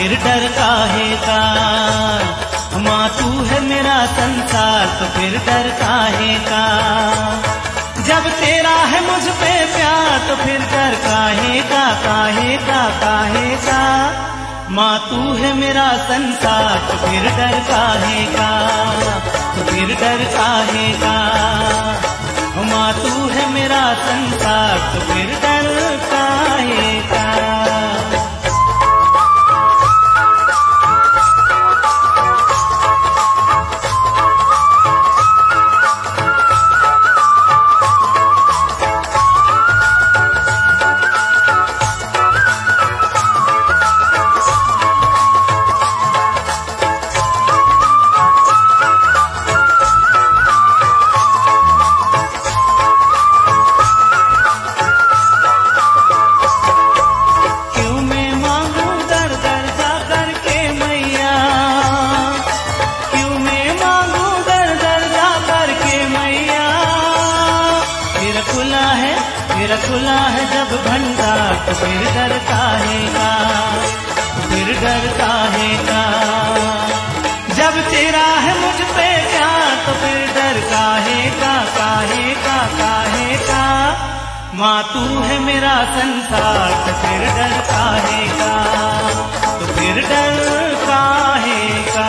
फिर डर काहे का। माँ तू है मेरा संसार तो फिर डर काहे का। जब तेरा है मुझ पे प्यार तो फिर डर काहे का, काहे का, काहे का। माँ तू है मेरा संसार तो फिर डर काहे का, तो फिर डर काहे का। माँ तू है मेरा संसार तो फिर डर काहे का। मेरा खुला है जब भंडार तो फिर डर काहे का, फिर डर काहे का। जब तेरा है मुझ पे प्यार तो फिर डर काहे का, काहे का, काहे का। माँ तू है मेरा संसार तो फिर डर काहे का, तो फिर डर काहे का।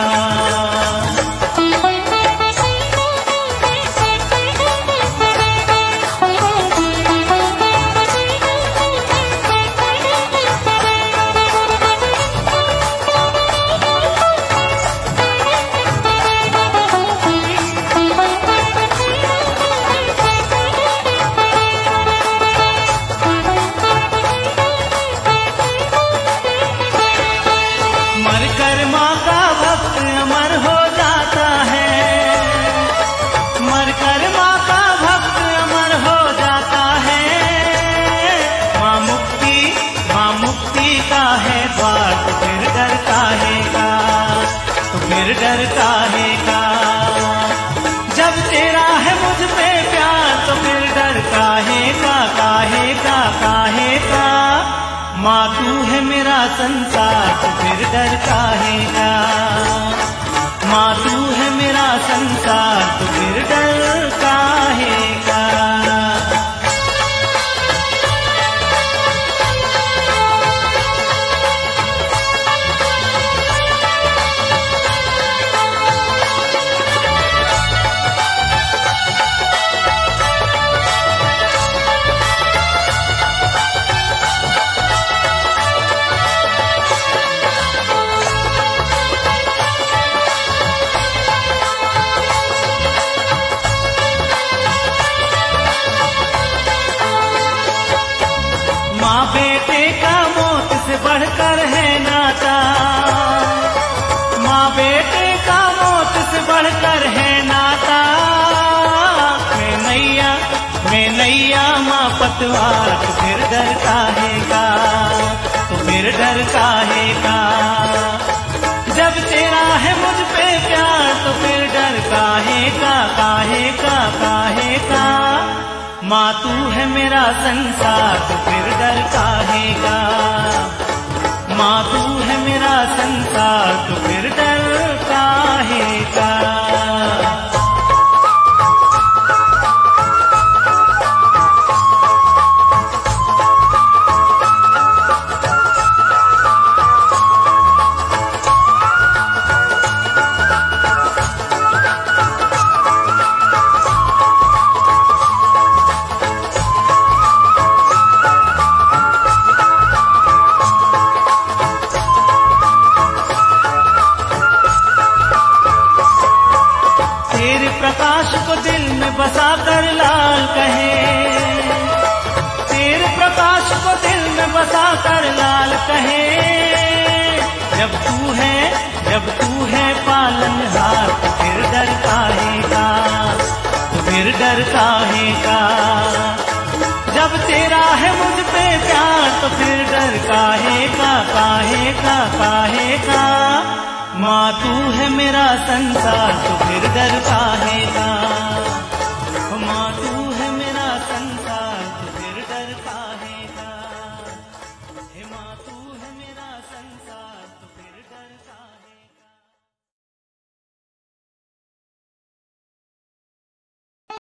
मरकर माँ का भक्त अमर हो जाता है, मरकर माँ का भक्त अमर हो जाता है। माँ मुक्ति का है द्वार तो फिर डर काहे का, तो फिर डर काहे का। जब तेरा है मुझ पे प्यार तो फिर डर काहे का, काहे का, काहे का। माँ तू है मेरा संसार तो फिर डर काहे का। माँ तू है मेरा संसार तो फिर डर काहे का। माँ बेटे का मौत से बढ़कर है नाता, माँ बेटे का मौत से बढ़कर है नाता। मैं नैया माँ पतवार तो फिर डर काहे का, तो फिर डर काहे का। जब तेरा है मुझ पे प्यार तो फिर डर काहे का, काहे का, काहे का। माँ तू है मेरा संसार तो फिर डर काहे का। माँ तू है मेरा संसार तो फिर डर काहे का। प्रकाश को दिल में बसा कर लाल कहे, तेरे प्रकाश को दिल में बसा कर लाल कहे। जब तू है पालनहार तो फिर डर काहे का, तो फिर डर काहे का। जब तेरा है मुझ पे प्यार तो फिर डर काहे का, काहे का, काहे का। माँ तू है मेरा संसार तो फिर डर काहे का।